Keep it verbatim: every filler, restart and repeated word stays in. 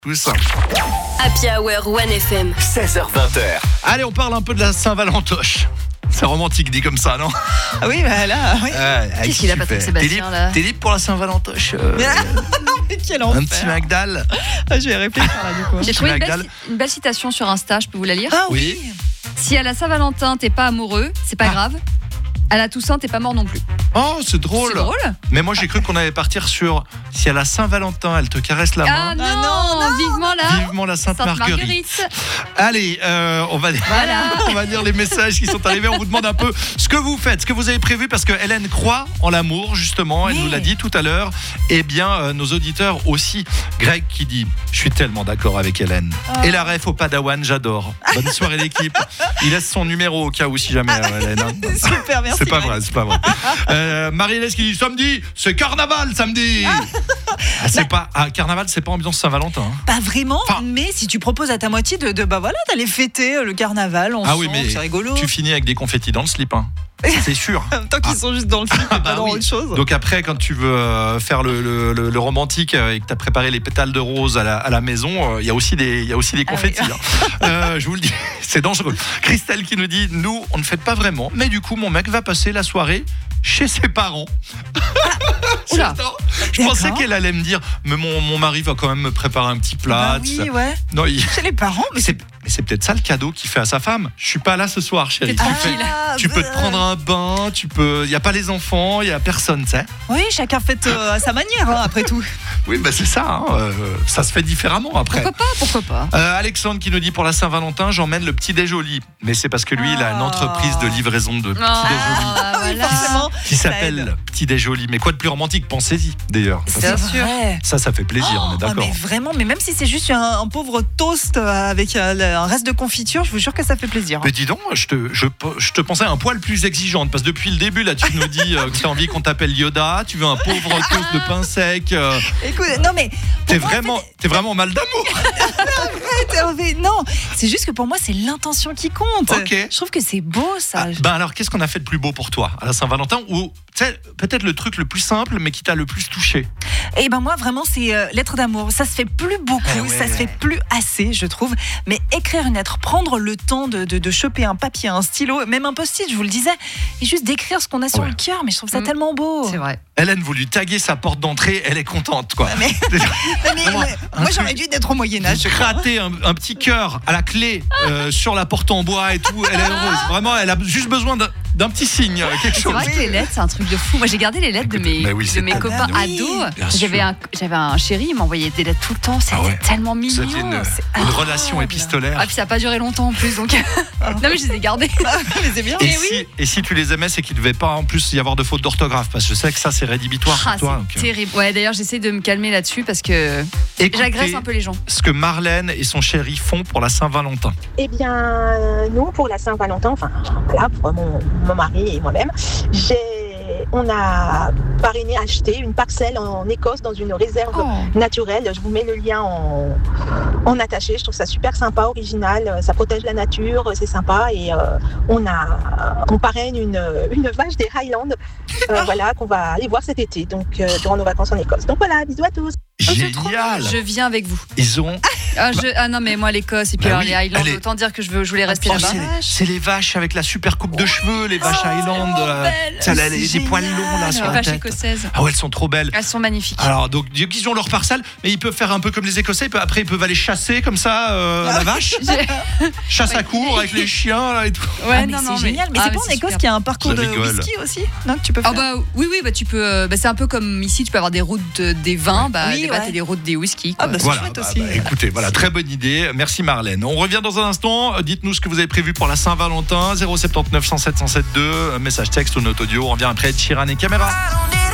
Tous. Happy Hour One F M. seize heures vingt. Allez, on parle un peu de la Saint-Valentoche. C'est romantique dit comme ça, non? Ah oui, bah là, oui. euh, Qu'est-ce qu'il a, Patrick Sébastien, là? T'es libre pour la Saint-Valentoche euh, Mais quel enfer. Un petit Magdal. Ah, je vais réfléchir là du coup. J'ai trouvé une belle, Magdal. une belle citation sur Insta, je peux vous la lire. Ah Oui. oui. Si à la Saint-Valentin t'es pas amoureux, c'est pas Ah. grave. À la Toussaint t'es pas mort non plus. Oh, c'est drôle. C'est drôle. Mais moi j'ai cru qu'on allait partir sur si à la Saint-Valentin elle te caresse la Ah main. non, non, non. vivement là. Vivement la Sainte, Sainte Marguerite. Marguerite. Allez, euh, on va Voilà. on va lire les messages qui sont arrivés. On vous demande un peu ce que vous faites, ce que vous avez prévu, parce que Hélène croit en l'amour justement. Elle Oui. nous l'a dit tout à l'heure. Eh bien, euh, nos auditeurs aussi. Greg qui dit, je suis tellement d'accord avec Hélène. Oh. Et la ref au Padawan, j'adore. Bonne soirée l'équipe. Il laisse son numéro au cas où si jamais euh, Hélène. hein. Super, merci. C'est pas Greg. vrai, c'est pas vrai. Euh, Marie-Hélène qui dit samedi, c'est carnaval samedi. Ah, c'est pas ah, carnaval, c'est pas ambiance Saint-Valentin. hein. Pas vraiment, Enfin- mais si tu proposes à ta moitié de, de bah voilà, d'aller fêter euh, le carnaval ensemble, Ah oui, mais c'est rigolo. tu finis avec des confettis dans le slip, hein. C'est sûr. Tant qu'ils sont juste dans le slip et Ah, pas bah dans oui. autre chose. Donc après, quand tu veux euh, faire le, le- le- le romantique euh, et que tu as préparé les pétales de rose à la, à la maison, euh, il y a aussi des, il y a aussi des Ah confettis. oui. hein. Euh, je vous le dis, c'est dangereux. Christelle qui nous dit, nous, on ne fête pas vraiment, mais du coup, mon mec va passer la soirée chez ses parents. Oula. J'adore. Je D'accord. pensais qu'elle allait me dire, mais mon, mon mari va quand même me préparer un petit plat. Bah tout ça. oui, ouais. Non, il- Chez les parents, mais mais c'est, mais c'est peut-être ça le cadeau qu'il fait à sa femme. Je suis pas là ce soir, chérie. T'es Tu, tranquille. fais- Ah, tu peux bah, te prendre un bain, tu peux. Il y a pas les enfants, il y a personne, tu sais. Oui, chacun fête euh, à sa manière, hein, après tout. Oui, bah c'est ça. hein, euh, ça se fait différemment après. Pourquoi pas, pourquoi pas. Euh, Alexandre qui nous dit pour la Saint-Valentin, j'emmène le petit déj au lit. Mais c'est parce que lui, il a une Ah. entreprise de livraison de petits Ah, déj au lit Oui, voilà. forcément. qui ça s'appelle aide. Petit déj au lit. Mais quoi de plus romantique? Pensez-y d'ailleurs. Ça, Bien ça, sûr. vrai. ça, ça fait plaisir, on est Oh, d'accord. mais vraiment, mais même si c'est juste un, un pauvre toast euh, avec euh, le- un reste de confiture, je vous jure que ça fait plaisir. Mais dis donc, je te, je, je te pensais un poil plus exigeante parce que depuis le début, là, tu nous dis euh, que tu as envie qu'on t'appelle Yoda, tu veux un pauvre toast de pain sec. euh, Écoute, non mais t'es, pour moi, vraiment, t'es vraiment mal d'amour. arrête, Hervé, non, c'est juste que pour moi c'est l'intention qui compte. Ok. Je trouve que c'est beau ça. Ah, ben alors, qu'est-ce qu'on a fait de plus beau pour toi à la Saint-Valentin? Ou tu sais, peut-être le truc le plus simple, mais qui t'a le plus touché? Et ben moi vraiment c'est euh, lettre d'amour. Ça se fait plus beaucoup, Eh ouais. ça se fait plus assez, je trouve. Mais écrire une lettre, prendre le temps de, de, de choper un papier, un stylo, même un post-it, je vous le disais, et juste d'écrire ce qu'on a sur Ouais. le cœur. Mais je trouve ça Mm. tellement beau. C'est vrai. Hélène voulu taguer sa porte d'entrée, elle est contente, quoi. Mais, mais- mais- Vraiment, mais- un moi truc- j'aurais dû être au Moyen Âge. je crois. Gratter un, un petit cœur à la clé euh, sur la porte en bois et tout, elle est heureuse. Vraiment, elle a juste besoin d'un, d'un petit signe, quelque C'est chose. vrai que les lettres, c'est un truc de fou. Moi, j'ai gardé les lettres de Écoute, mes, mais oui, de c'est mes pas copains mal. Oui, ados. bien sûr. J'avais un, j'avais un chéri, il m'envoyait des lettres tout le temps. C'était Ah ouais. tellement Vous mignon. aviez une, C'est une adorable. relation épistolaire. Ah, puis ça n'a pas duré longtemps en plus, donc. non, mais je les ai gardés. Mais c'est bien. Et mais si, oui. et si tu les aimais, c'est qu'il ne devait pas en plus y avoir de fautes d'orthographe, parce que je sais que ça c'est rédhibitoire Ah, pour toi. c'est donc, euh, terrible. Ouais, d'ailleurs, j'essaie de me calmer là-dessus parce que écoutez j'agresse un peu les gens. ce que Marlène et son chéri font pour la Saint-Valentin. Eh bien, euh, nous, pour la Saint-Valentin, enfin, là, pour mon, mon mari et moi-même, j'ai, on a parrainé, acheté une parcelle en Écosse dans une réserve Oh. naturelle. Je vous mets le lien en, en attaché. Je trouve ça super sympa, original. Ça protège la nature, c'est sympa. Et euh, on a, on parraine une, une vache des Highlands, euh, voilà, qu'on va aller voir cet été, donc euh, durant nos vacances en Écosse. Donc voilà, bisous à tous. Oh, c'est trop Génial. mignon. Je viens avec vous. Ils ont. Ah, je- ah non, mais moi, l'Écosse et puis Bah alors, oui, les Highlands, elle est- autant dire que je, veux, je voulais rester Oh, là-bas. c'est, c'est les vaches avec la super coupe de cheveux, les vaches Highland. tellement euh, belles. ça, là, les, C'est des poils génial. longs là sur Les la vaches tête. écossaises. Ah ouais, elles sont trop belles. Elles sont magnifiques. Alors, donc, ils ont leur parcelle, mais ils peuvent faire un peu comme les Écossais. ils peuvent- Après, ils peuvent aller chasser comme ça euh, la vache. J'ai- Chasse à Ouais. cours avec les chiens là, et tout. Ouais, Ah, mais non, c'est non, génial. Mais, ah, c'est pas en c'est Écosse super. qu'il y a un parcours Je de rigole. whisky aussi, non, que tu peux Ah faire. bah oui oui bah tu peux euh, bah, c'est un peu comme ici tu peux avoir des routes de- des vins bah Oui, là-bas ouais. t'as des routes des whisky Ah quoi. bah, c'est Voilà, chouette bah, aussi. bah, écoutez, voilà, très bonne idée. Merci Marlène. On revient dans un instant. Euh, Dites-nous ce que vous avez prévu pour la Saint-Valentin. zéro sept neuf cent sept cent sept deux. Message texte ou note audio. On revient après Ed Sheeran et Caméra.